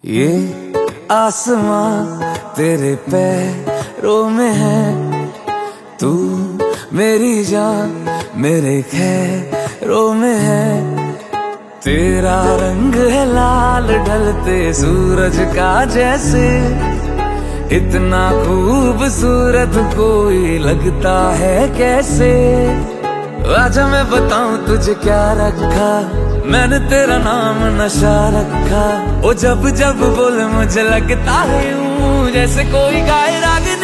ये आसमां तेरे पैरों में है, तू मेरी जान मेरे खैरों में है। तेरा रंग है लाल ढलते सूरज का जैसे, इतना खूबसूरत कोई लगता है कैसे। आजा मैं बताऊं तुझे क्या रखा, मैंने तेरा नाम नशा रखा। ओ जब जब बोल मुझे लगता है यूं जैसे कोई गाए राग